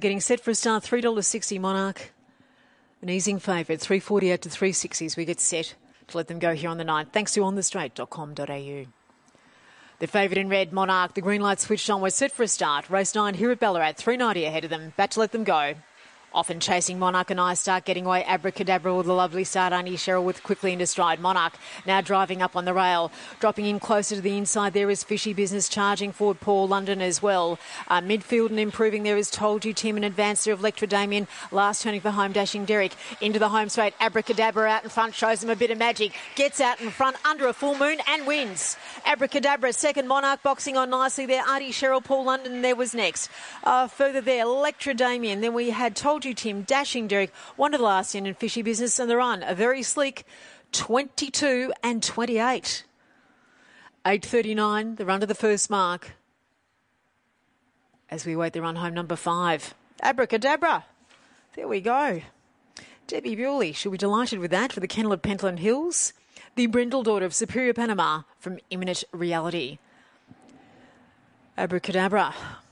getting set for a start. $3.60 Monarch. An easing favourite. 348 to 360 as we get set to let them go here on the 9th. Thanks to onthestraight.com.au. The favourite in red, Monarch. The green light switched on. We're set for a start. Race 9 here at Ballarat. 390 ahead of them. Back to let them go. Often chasing Monarch and I start getting away. Abracadabra with a lovely start. Auntie Cheryl with quickly into stride. Monarch now driving up on the rail. Dropping in closer to the inside there is Fishy Business. Charging forward Paul London as well. Midfield and improving there is Told You Tim. In advance there of Electra Damien. Last turning for home dashing Derek. Into the home straight. Abracadabra out in front. Shows him a bit of magic. Gets out in front under a full moon and wins. Abracadabra second. Monarch boxing on nicely there. Auntie Cheryl, Paul London there was next. Further there Electra Damien. Then we had Told You Tim, Dashing Derek, one to the last end, and Fishy Business on the run. A very sleek 22 and 28. 8:39, the run to the first mark. As we await the run home number 5. Abracadabra. There we go. Debbie Bewley, she'll be delighted with that for the kennel at Pentland Hills. The brindle daughter of Superior Panama from Imminent Reality. Abracadabra.